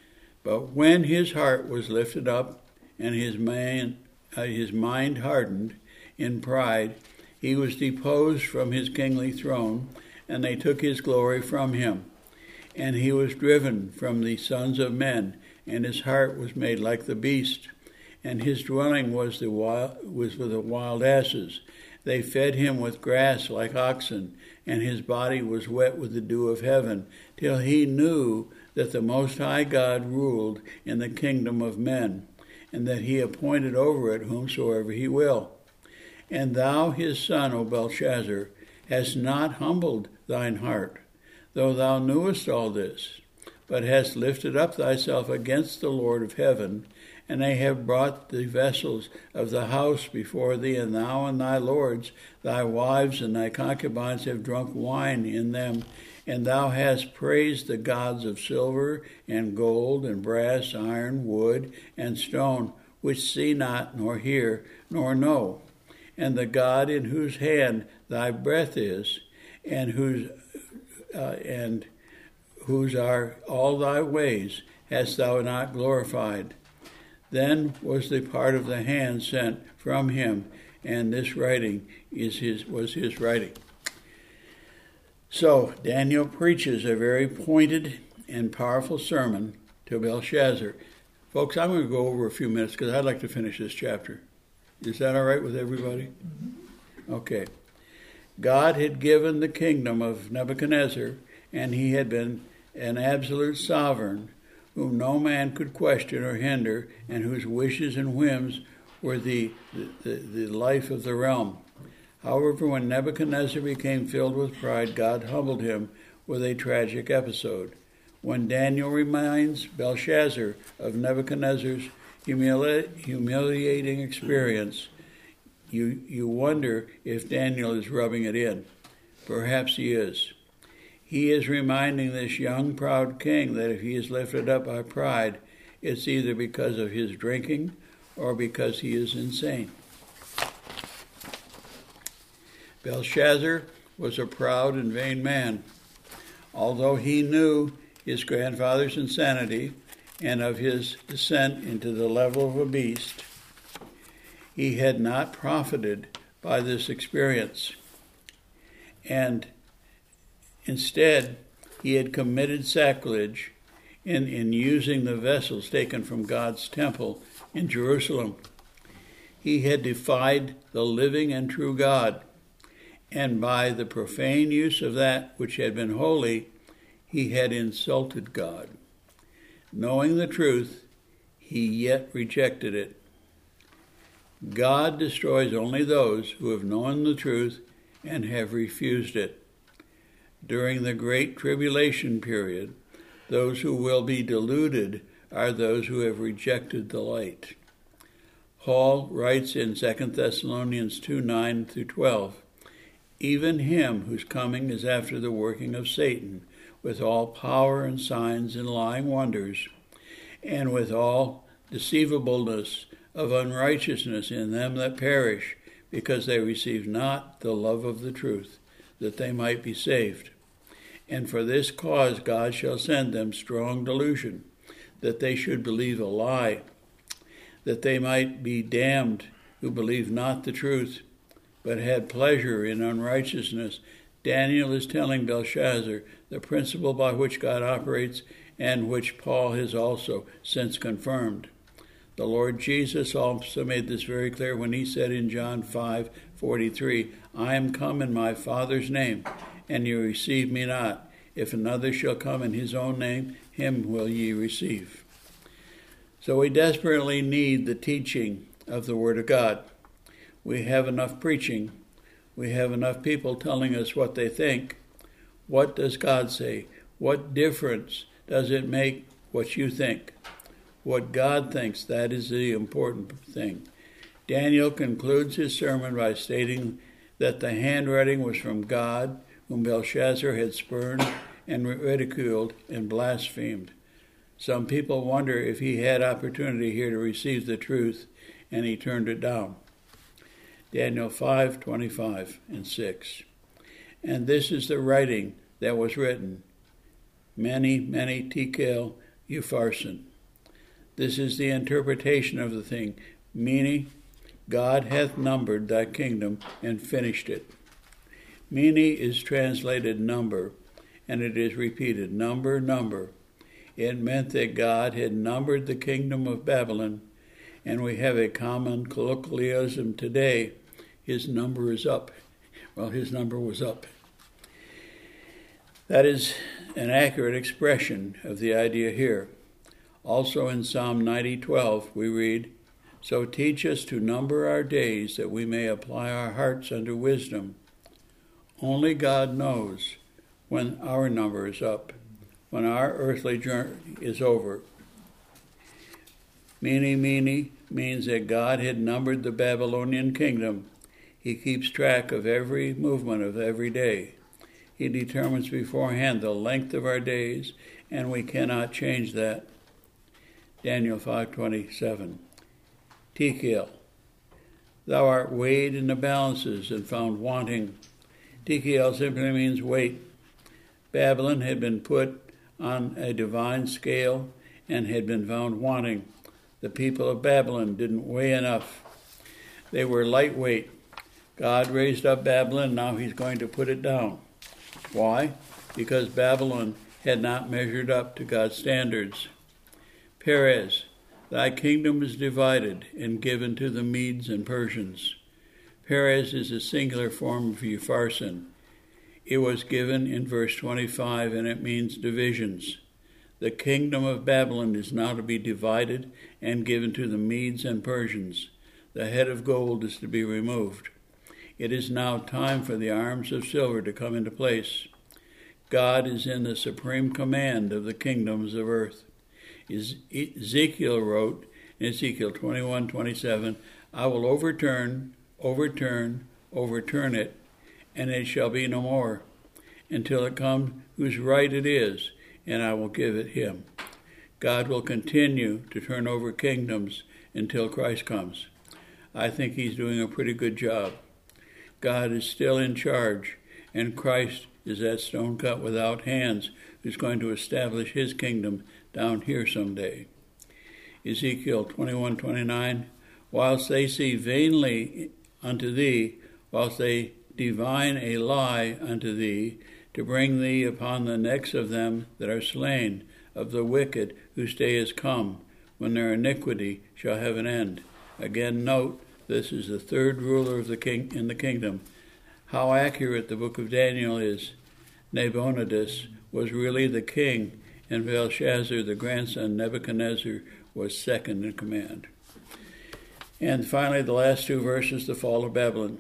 But when his heart was lifted up and his, man, uh, his mind hardened in pride, he was deposed from his kingly throne, and they took his glory from him. And he was driven from the sons of men, and his heart was made like the beast, and his dwelling was the wild, was with the wild asses. They fed him with grass like oxen, and his body was wet with the dew of heaven, till he knew that the Most High God ruled in the kingdom of men, and that he appointed over it whomsoever he will. And thou, his son, O Belshazzar, hast not humbled thine heart, though thou knewest all this, but hast lifted up thyself against the Lord of heaven, and they have brought the vessels of the house before thee, and thou and thy lords, thy wives and thy concubines have drunk wine in them, and thou hast praised the gods of silver and gold and brass, iron, wood, and stone, which see not, nor hear, nor know. And the God in whose hand thy breath is, and whose uh, and whose are all thy ways, hast thou not glorified. Then was the part of the hand sent from him, and this writing is his was his writing. So Daniel preaches a very pointed and powerful sermon to Belshazzar. Folks, I'm going to go over a few minutes because I'd like to finish this chapter. Is that all right with everybody? Okay. God had given the kingdom of Nebuchadnezzar, and he had been an absolute sovereign whom no man could question or hinder, and whose wishes and whims were the, the, the life of the realm. However, when Nebuchadnezzar became filled with pride, God humbled him with a tragic episode. When Daniel reminds Belshazzar of Nebuchadnezzar's humili- humiliating experience, you, you wonder if Daniel is rubbing it in. Perhaps he is. He is reminding this young, proud king that if he is lifted up by pride, it's either because of his drinking or because he is insane. Belshazzar was a proud and vain man. Although he knew his grandfather's insanity and of his descent into the level of a beast, he had not profited by this experience. And instead, he had committed sacrilege in, in using the vessels taken from God's temple in Jerusalem. He had defied the living and true God, and by the profane use of that which had been holy, he had insulted God. Knowing the truth, he yet rejected it. God destroys only those who have known the truth and have refused it. During the Great Tribulation period, those who will be deluded are those who have rejected the light. Paul writes in Second Thessalonians two, nine through twelve, even him whose coming is after the working of Satan, with all power and signs and lying wonders, and with all deceivableness of unrighteousness in them that perish, because they receive not the love of the truth, that they might be saved. And for this cause God shall send them strong delusion, that they should believe a lie, that they might be damned who believe not the truth, but had pleasure in unrighteousness. Daniel is telling Belshazzar the principle by which God operates, and which Paul has also since confirmed. The Lord Jesus also made this very clear when he said in John five forty-three, I am come in my Father's name, and ye receive me not. If another shall come in his own name, him will ye receive. So we desperately need the teaching of the Word of God. We have enough preaching. We have enough people telling us what they think. What does God say? What difference does it make what you think? What God thinks, that is the important thing. Daniel concludes his sermon by stating that the handwriting was from God, whom Belshazzar had spurned and ridiculed and blasphemed. Some people wonder if he had opportunity here to receive the truth, and he turned it down. Daniel five twenty-five and six. And this is the writing that was written, Mene, Mene, Tekel, Upharsin. This is the interpretation of the thing, meaning God hath numbered thy kingdom and finished it. Mene is translated number, and it is repeated, number, number. It meant that God had numbered the kingdom of Babylon, and we have a common colloquialism today, his number is up. Well, his number was up. That is an accurate expression of the idea here. Also in Psalm ninety twelve we read, So teach us to number our days, that we may apply our hearts unto wisdom. Only God knows when our number is up, when our earthly journey is over. Mene, Mene means that God had numbered the Babylonian kingdom. He keeps track of every movement of every day. He determines beforehand the length of our days, and we cannot change that. Daniel five twenty-seven. Tekel, thou art weighed in the balances and found wanting. Tekel simply means weight. Babylon had been put on a divine scale and had been found wanting. The people of Babylon didn't weigh enough. They were lightweight. God raised up Babylon, now he's going to put it down. Why? Because Babylon had not measured up to God's standards. Perez, thy kingdom is divided and given to the Medes and Persians. Perez is a singular form of Upharsin. It was given in verse twenty-five, and it means divisions. The kingdom of Babylon is now to be divided and given to the Medes and Persians. The head of gold is to be removed. It is now time for the arms of silver to come into place. God is in the supreme command of the kingdoms of earth. Ezekiel wrote in Ezekiel twenty-one twenty-seven, I will overturn, overturn, overturn it, and it shall be no more, until it come whose right it is, and I will give it him. God will continue to turn over kingdoms until Christ comes. I think he's doing a pretty good job. God is still in charge, and Christ is that stone cut without hands who's going to establish his kingdom down here someday. Ezekiel twenty-one twenty-nine, whilst they see vainly unto thee, whilst they divine a lie unto thee, to bring thee upon the necks of them that are slain, of the wicked whose day is come, when their iniquity shall have an end. Again, note, this is the third ruler of the king in the kingdom. How accurate the book of Daniel is. Nabonidus was really the king, and Belshazzar, the grandson, Nebuchadnezzar, was second in command. And finally, the last two verses, the fall of Babylon.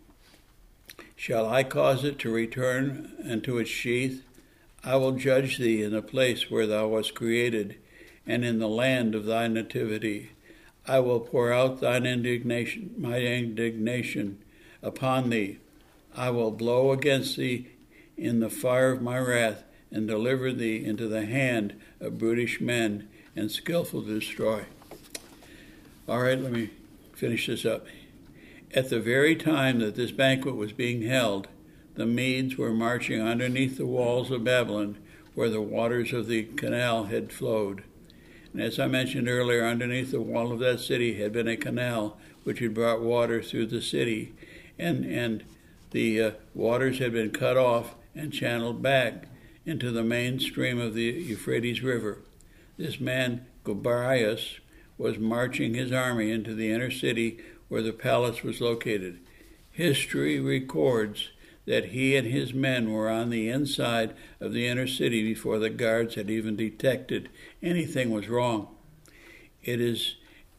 Shall I cause it to return unto its sheath? I will judge thee in the place where thou wast created, and in the land of thy nativity. I will pour out thine indignation, my indignation upon thee. I will blow against thee in the fire of my wrath, and deliver thee into the hand of brutish men and skillful to destroy. All right, let me finish this up. At the very time that this banquet was being held, the Medes were marching underneath the walls of Babylon, where the waters of the canal had flowed. And as I mentioned earlier, underneath the wall of that city had been a canal which had brought water through the city, and and the uh, waters had been cut off and channeled back into the main stream of the Euphrates River. This man, Gobryas, was marching his army into the inner city where the palace was located. History records that he and his men were on the inside of the inner city before the guards had even detected anything was wrong. It is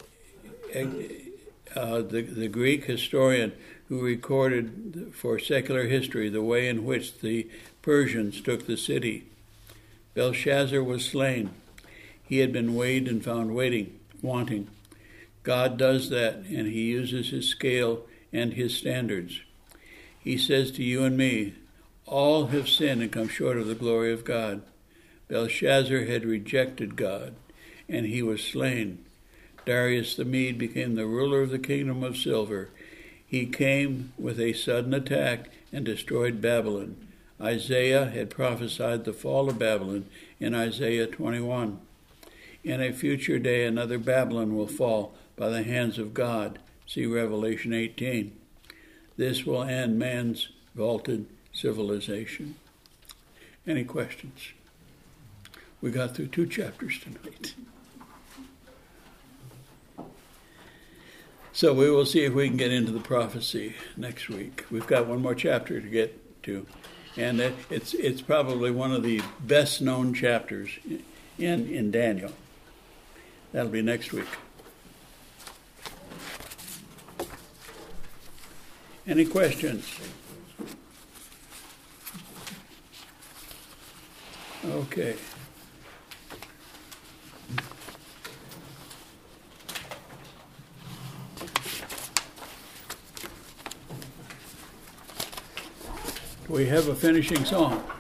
uh, the, the Greek historian who recorded for secular history the way in which the Persians took the city. Belshazzar was slain. He had been weighed and found waiting, wanting. God does that, and he uses his scale and his standards. He says to you and me, all have sinned and come short of the glory of God. Belshazzar had rejected God, and he was slain. Darius the Mede became the ruler of the kingdom of silver. He came with a sudden attack and destroyed Babylon. Isaiah had prophesied the fall of Babylon in Isaiah twenty-one. In a future day, another Babylon will fall by the hands of God. See Revelation eighteen. This will end man's vaulted civilization. Any questions? We got through two chapters tonight. So we will see if we can get into the prophecy next week. We've got one more chapter to get to. And it's it's probably one of the best known chapters in, in Daniel. That'll be next week. Any questions? Okay. Do we have a finishing song?